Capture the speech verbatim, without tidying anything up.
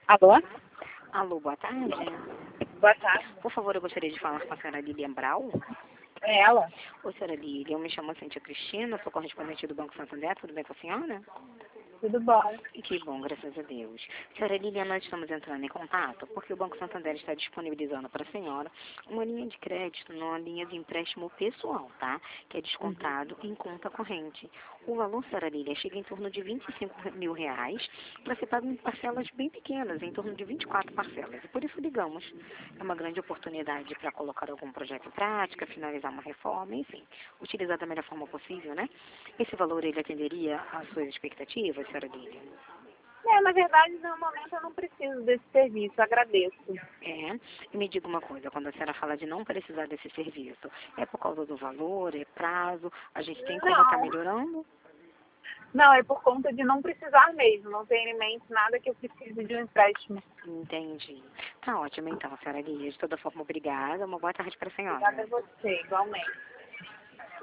Alô? Alô, boa tarde. Boa tarde. Por favor, eu gostaria de falar com a senhora Lilian Brau. É ela? Oi, senhora Lilian, eu me chamo Cíntia Cristina, sou correspondente do Banco Santander, tudo bem com a senhora? Tudo bom? Que bom, graças a Deus. Senhora Lilian, nós estamos entrando em contato porque o Banco Santander está disponibilizando para a senhora uma linha de crédito, uma linha de empréstimo pessoal, tá? Que é descontado em conta corrente. O valor, senhora Lilian, chega em torno de vinte e cinco mil reais para ser pago em parcelas bem pequenas, em torno de vinte e quatro parcelas. E por isso ligamos. É uma grande oportunidade para colocar algum projeto em prática, finalizar uma reforma, enfim, utilizar da melhor forma possível, né? Esse valor, ele atenderia às suas expectativas, senhora Lilian? É, na verdade, no momento eu não preciso desse serviço, agradeço. É, e me diga uma coisa, quando a senhora fala de não precisar desse serviço, é por causa do valor, é prazo, a gente tem como estar Não, melhorando? não, é por conta de não precisar mesmo, não ter em mente nada que eu precise de um empréstimo. Entendi. Tá ótimo então, senhora Lilian. De toda forma, obrigada. Uma boa tarde para a Obrigada senhora. a você, igualmente.